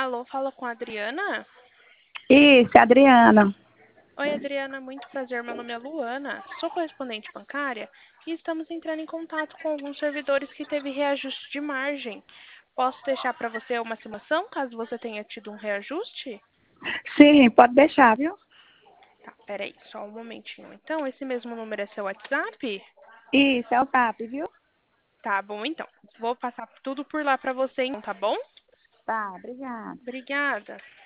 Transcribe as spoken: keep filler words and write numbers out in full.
Alô, fala com a Adriana? Isso, Adriana. Oi, Adriana, muito prazer. Meu nome é Luana, sou correspondente bancária e estamos entrando em contato com alguns servidores que teve reajuste de margem. Posso deixar para você uma simulação, caso você tenha tido um reajuste? Sim, pode deixar, viu? Tá, peraí, só um momentinho. Então, esse mesmo número é seu WhatsApp? Isso, é o TAP, viu? Tá bom, então. Vou passar tudo por lá para você, então, tá bom? Tá, obrigada. Obrigada.